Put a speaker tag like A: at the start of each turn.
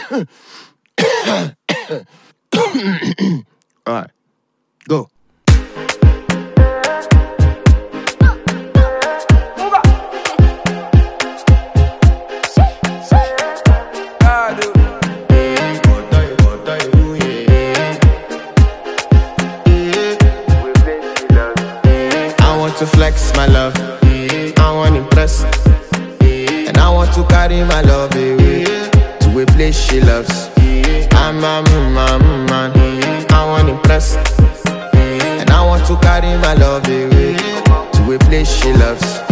A: Alright, go. I want to flex my love, I want to impress, and I want to carry my love away to a place she loves. I'm a man, I want to impress, and I want to carry my love away to a place she loves.